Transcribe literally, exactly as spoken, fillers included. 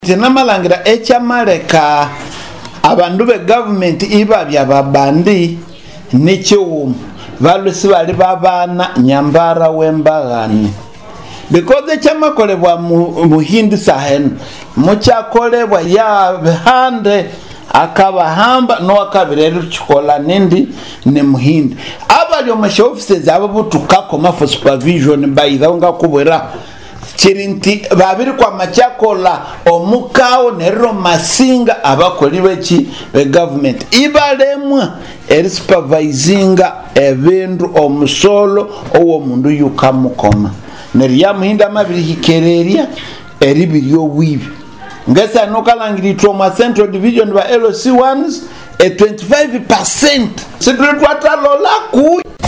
Tinamalanga echamaleka abandu be government iba bya babandi nicho balusi bali babana nyambara wembagani because echamakolebwa muhindi sahen muchakolebwa ya hande akabahamba no akabirero chikola nindi ne muhindi abalyo masha offices ababutukako mafo supervision bayidanga kubera chirinti babiri kwa machakola omukao nero masinga abakoli beki be government ibalemwa eri supervisinga ebindu omusolo owo mundu yukamukoma neriya muhinda mabiri hikereria eri biriyo wibi ngesa nokalangiri trauma central division ba L C ones e twenty-five percent secretary lola ku